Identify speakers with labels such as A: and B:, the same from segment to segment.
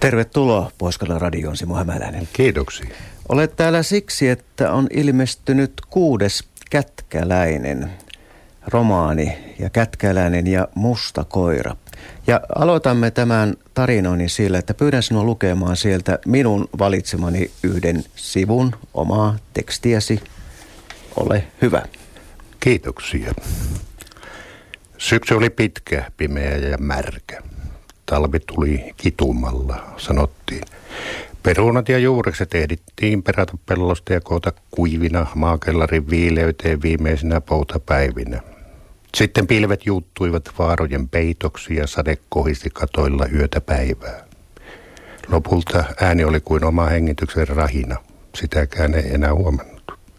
A: Tervetuloa Pohjois-Karjalan radioon, Simo Hämäläinen.
B: Kiitoksia.
A: Olet täällä siksi, että on ilmestynyt 6. Kätkäläinen romaani ja Kätkäläinen ja musta koira. Ja aloitamme tämän tarinoinnin sillä, että pyydän sinua lukemaan sieltä minun valitsemani yhden sivun omaa tekstiäsi. Ole hyvä.
B: Kiitoksia. Syksy oli pitkä, pimeä ja märkä. Talvi tuli kitumalla, sanottiin. Perunat ja juurekset ehdittiin perata pellosta ja koota kuivina maakellarin viileyteen viimeisinä poutapäivinä. Sitten pilvet juuttuivat vaarojen peitoksi ja sade kohisi katoilla yötä päivää. Lopulta ääni oli kuin oma hengityksen rahina. Sitäkään ei enää huomannut.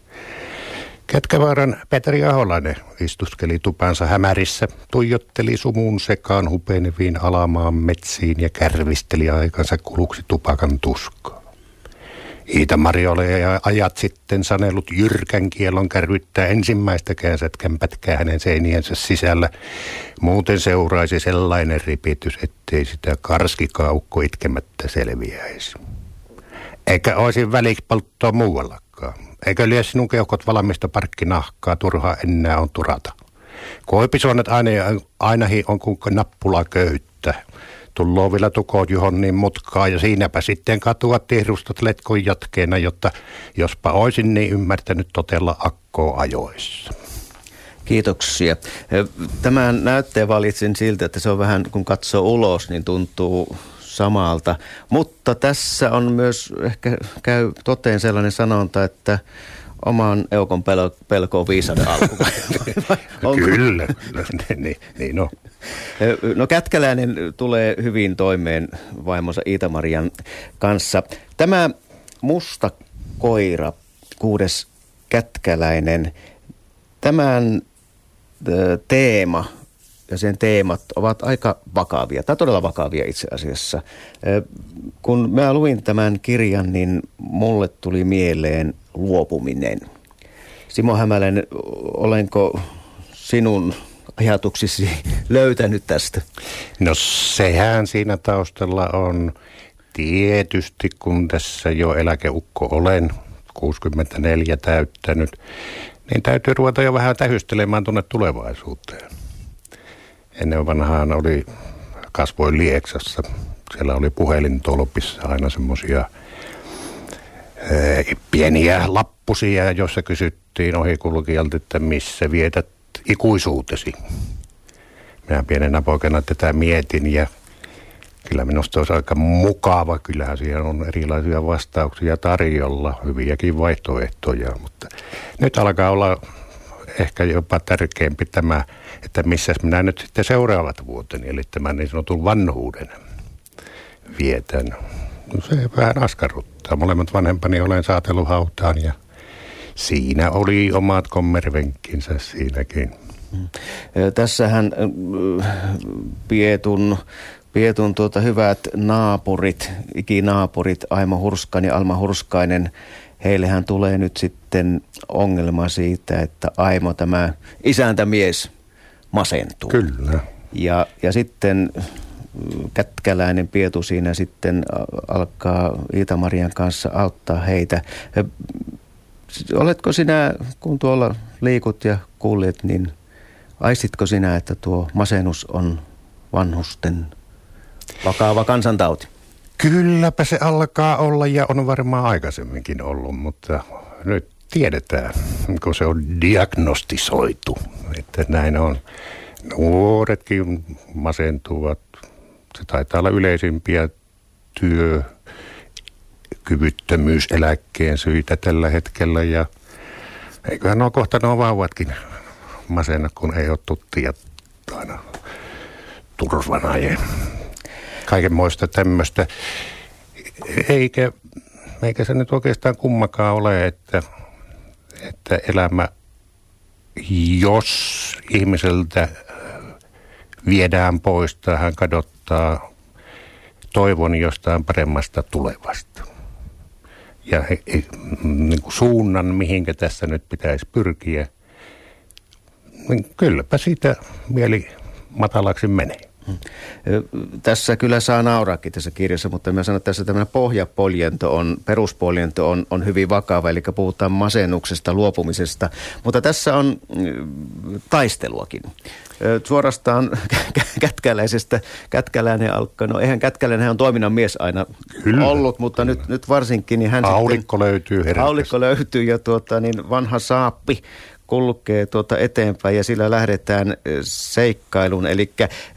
B: Kätkävaaran Petri Aholainen istuskeli tupansa hämärissä, tuijotteli sumuun sekaan hupeneviin alamaan metsiin ja kärvisteli aikansa kuluksi tupakan tuskaa. Iita-Mari oli ajat sitten sanellut jyrkän kiellon kärvyttää ensimmäistäkään sätkän pätkää hänen seiniensä sisällä. Muuten seuraisi sellainen ripitys, ettei sitä karskikaukko itkemättä selviäisi. Eikä olisi välikpolttoa muuallakaan. Eikö lie sinun keuhkot valmista parkkinahkaa, turhaa enää on turata. Koipisuonet ainakin on kuin nappula köyttä. Tulloo vielä tukoot johon niin mutkaa ja siinäpä sitten katua tihrustot letkon jatkeena, jotta jospa oisin niin ymmärtänyt totella akkoa ajoissa.
A: Kätkäläinen. Tämän näytteen valitsin siltä, että se on vähän, kun katsoo ulos, niin tuntuu samalta. Mutta tässä on myös, ehkä käy toteen sellainen sanonta, että oman eukon pelko on viisauden alku.
B: Kyllä, niin on.
A: No Kätkäläinen tulee hyvin toimeen vaimonsa Iita-Marian kanssa. Tämä musta koira, 6. Kätkäläinen, tämän teema ja sen teemat ovat aika vakavia, tai todella vakavia itse asiassa. Kun mä luin tämän kirjan, niin mulle tuli mieleen luopuminen. Simo Hämäläinen, olenko sinun ajatuksisi löytänyt tästä?
B: No sehän siinä taustalla on tietysti, kun tässä jo eläkeukko olen, 64 täyttänyt, niin täytyy ruveta jo vähän tähystelemään tuonne tulevaisuuteen. Ennen vanhaan kasvoin Lieksassa. Siellä oli puhelintolpissa aina semmoisia pieniä lappusia, joissa kysyttiin ohikulkijalta, että missä vietät ikuisuutesi. Minä pienenä poikana tätä mietin ja kyllä minusta olisi aika mukava. Kyllähän siihen on erilaisia vastauksia tarjolla, hyviäkin vaihtoehtoja, mutta nyt alkaa olla ehkä jopa tärkeämpi tämä, että missä minä nyt sitten seuraavat vuoteni, eli tämän niin sanotun vanhuuden vietän. No se vähän askarruttaa. Molemmat vanhempani olen saatellut hautaan ja siinä oli omat kommervenkkinsä siinäkin.
A: Tässähän Pietun hyvät naapurit, ikinaapurit Aimo Hurskainen ja Alma Hurskainen, heillehän tulee nyt sitten ongelma siitä, että Aimo, tämä isäntämies, masentuu.
B: Kyllä.
A: Ja sitten Kätkäläinen Pietu siinä sitten alkaa Iita-Marian kanssa auttaa heitä. Oletko sinä, kun tuolla liikut ja kuulet, niin aistitko sinä, että tuo masennus on vanhusten vakava kansantauti?
B: Kylläpä se alkaa olla ja on varmaan aikaisemminkin ollut, mutta nyt tiedetään, kun se on diagnostisoitu, että näin on. Nuoretkin masentuvat. Se taitaa olla yleisimpiä työkyvyttömyyseläkkeen syitä tällä hetkellä ja eiköhän kohta nuo vauvatkin masenna, kun ei ole tuttia aina turvana ja kaikenmoista tämmöistä. Eikä se nyt oikeastaan kummakaan ole, että elämä, jos ihmiseltä viedään pois tai hän kadottaa toivon jostain paremmasta tulevasta. Ja niin kuin suunnan, mihinkä tässä nyt pitäisi pyrkiä, niin kylläpä siitä mieli matalaksi menee.
A: Tässä kyllä saa nauraakin tässä kirjassa, mutta mä sanon, että tässä tämmöinen peruspoljento on hyvin vakava, eli puhutaan masennuksesta, luopumisesta, mutta tässä on taisteluakin. Suorastaan Kätkäläinen alkaa, no eihän Kätkäläinen on toiminnan mies aina ollut, mutta nyt varsinkin niin hän
B: haulikko löytyy herkästi. Haulikko
A: löytyy ja niin vanha saappi kulkee eteenpäin ja sillä lähdetään seikkailuun. Eli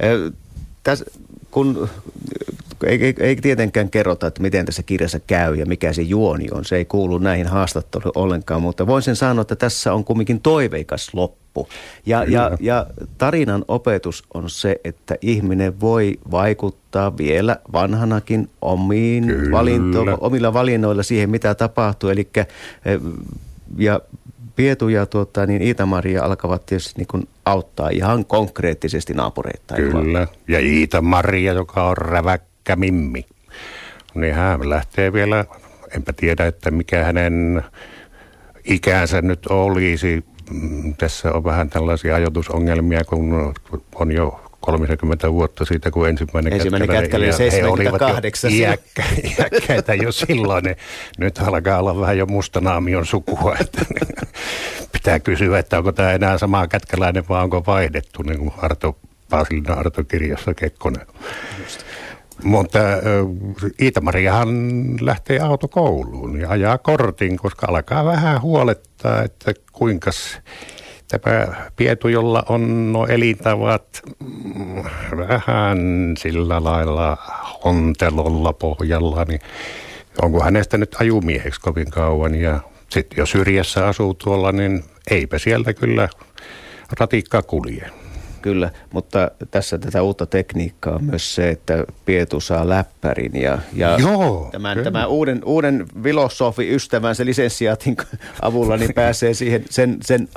A: kun ei tietenkään kerrota, että miten tässä kirjassa käy ja mikä se juoni on. Se ei kuulu näihin haastatteluihin ollenkaan, mutta voin sen sanoa, että tässä on kumminkin toiveikas loppu. Ja tarinan opetus on se, että ihminen voi vaikuttaa vielä vanhanakin omilla valinnoilla siihen, mitä tapahtuu. Eli ja Pietu ja Iita-Maria alkavat tietysti niin kuin auttaa ihan konkreettisesti naapureita.
B: Kyllä, ja Iita-Maria, joka on räväkkä mimmi, niin hän lähtee vielä, enpä tiedä, että mikä hänen ikänsä nyt olisi. Tässä on vähän tällaisia ajatusongelmia, kun on jo 30 vuotta siitä, kun ensimmäinen
A: Kätkäläinen 78.
B: He olivat jo iäkkäitä jo silloin. Nyt alkaa olla vähän jo mustanaamion sukua. Että pitää kysyä, että onko tämä enää sama Kätkäläinen vai onko vaihdettu, niin kuin Paasilinnan Arto-kirjassa Kekkonen. Just. Mutta Iita-Mariahan lähtee autokouluun ja ajaa kortin, koska alkaa vähän huolettaa, että kuinkas tämä Pietu, jolla on elintavat vähän sillä lailla hontelolla pohjalla, niin onko hänestä nyt ajumieheksi kovin kauan. Ja sitten jos syrjässä asuu tuolla, niin eipä sieltä kyllä ratikka kulje.
A: Kyllä, mutta tässä tätä uutta tekniikkaa on myös se, että Pietu saa läppärin ja tämän uuden filosofi-ystävänsä lisenssiaatin avulla niin pääsee siihen, sen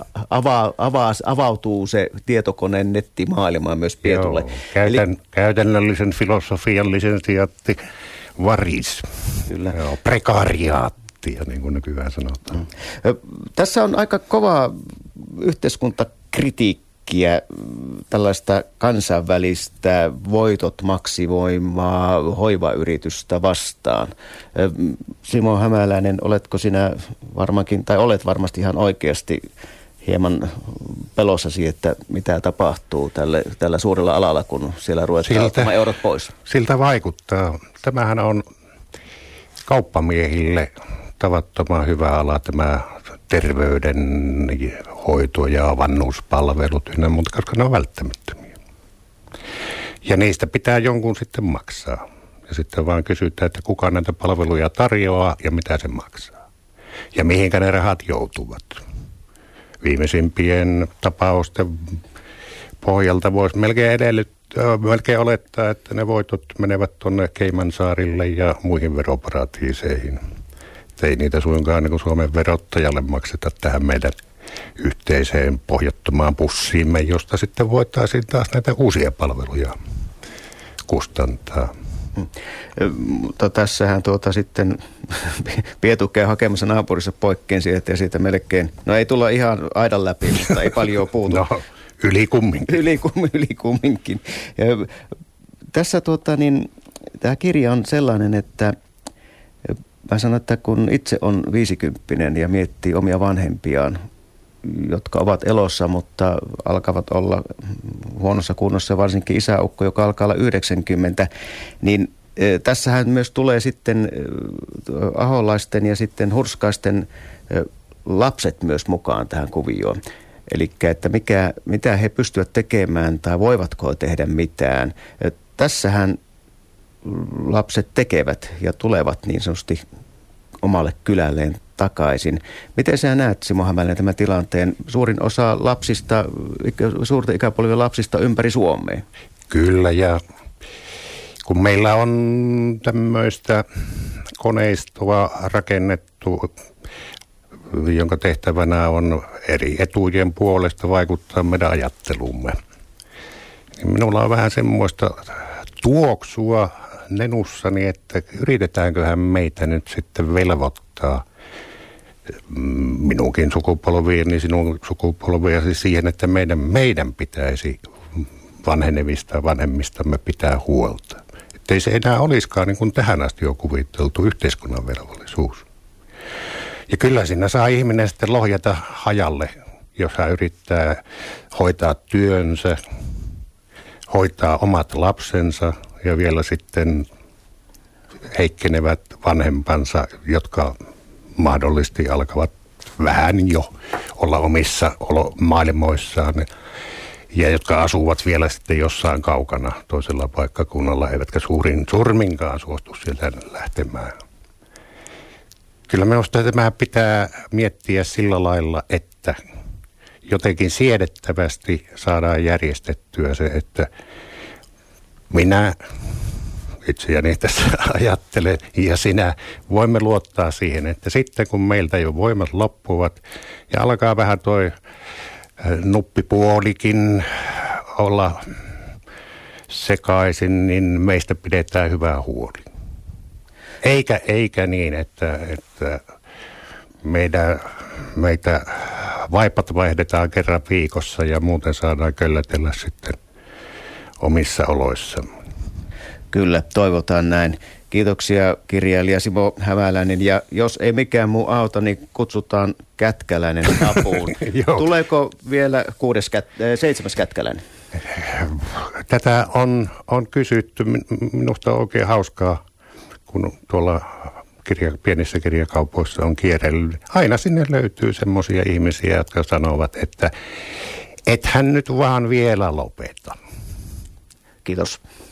A: avautuu se tietokoneen nettimaailmaan myös Pietulle.
B: Käytännöllisen filosofian lisenssiaatti Varis. Kyllä. Joo, prekariaattia, niin kuin nykyään sanotaan.
A: Tässä on aika kova yhteiskuntakritiikki. Tällaista kansainvälistä voitot maksimoimaa hoivayritystä vastaan. Simo Hämäläinen, oletko sinä varmaankin, tai olet varmasti ihan oikeasti hieman pelossasi, että mitä tapahtuu tällä suurella alalla, kun siellä ruvetaan ottamaan eurot pois?
B: Siltä vaikuttaa. Tämähän on kauppamiehille tavattoman hyvä ala, tämä terveydenhoito ja vanhuspalvelut, mutta koska ne on välttämättömiä. Ja niistä pitää jonkun sitten maksaa. Ja sitten vaan kysytään, että kuka näitä palveluja tarjoaa ja mitä se maksaa. Ja mihinkä ne rahat joutuvat. Viimeisimpien tapausten pohjalta voisi melkein olettaa, että ne voitot menevät tuonne Caymansaarille ja muihin veroparatiiseihin. Ei niitä suinkaan niin kuin Suomen verottajalle makseta tähän meidän yhteiseen pohjattomaan pussiimme, josta sitten voitaisiin taas näitä uusia palveluja kustantaa.
A: Mutta tässähän sitten Pietu käy hakemassa naapurissa poikkeen sieltä ja siitä melkein, no ei tulla ihan aidan läpi, mutta ei paljon puutu.
B: No, yli
A: kumminkin. Ja tässä tämä kirja on sellainen, että mä sanon, että kun itse on 50 ja miettii omia vanhempiaan, jotka ovat elossa, mutta alkavat olla huonossa kunnossa, varsinkin isäukko, joka alkaa olla 90, niin tässähän myös tulee sitten aholaisten ja sitten hurskaisten lapset myös mukaan tähän kuvioon. Eli että mitä he pystyvät tekemään tai voivatko tehdä mitään. Tässähän lapset tekevät ja tulevat niin sanotusti omalle kylälleen takaisin. Miten sä näet, Simo Hämäläinen, tämän tilanteen? Suurin osa lapsista, suurten ikäpolvien lapsista ympäri Suomea.
B: Kyllä, ja kun meillä on tämmöistä koneistoa rakennettu, jonka tehtävänä on eri etujen puolesta vaikuttaa meidän ajattelumme, niin minulla on vähän semmoista tuoksua nenussani, että yritetäänköhän meitä nyt sitten velvoittaa minunkin sukupolviin, niin sinun sukupolviasi siihen, että meidän pitäisi vanhenevista vanhemmistamme pitää huolta. Että ei se enää olisikaan niin kuin tähän asti jo kuviteltu yhteiskunnan velvollisuus. Ja kyllä siinä saa ihminen sitten lohjata hajalle, jos hän yrittää hoitaa työnsä, hoitaa omat lapsensa ja vielä sitten heikkenevät vanhempansa, jotka mahdollisesti alkavat vähän jo olla omissa maailmoissaan ja jotka asuvat vielä sitten jossain kaukana toisella paikkakunnalla, eivätkä surminkaan suostu sieltä lähtemään. Kyllä minusta tämä pitää miettiä sillä lailla, että jotenkin siedettävästi saadaan järjestettyä se, että minä itseäni tässä ajattelen ja sinä voimme luottaa siihen, että sitten kun meiltä jo voimat loppuvat ja alkaa vähän toi nuppipuolikin olla sekaisin, niin meistä pidetään hyvää huoli. Eikä niin, että meitä vaipat vaihdetaan kerran viikossa ja muuten saadaan köllätellä sitten omissa oloissamme.
A: Kyllä, toivotaan näin. Kiitoksia kirjailija Simo Hämäläinen, ja jos ei mikään muu auta, niin kutsutaan Kätkäläinen apuun. Tuleeko vielä 7. Kätkäläinen?
B: Tätä on kysytty. Minusta on oikein hauskaa, kun tuolla pienissä kirjakaupoissa on kierrellyt. Aina sinne löytyy semmoisia ihmisiä, jotka sanovat, että et hän nyt vaan vielä lopeta.
A: Kiitos.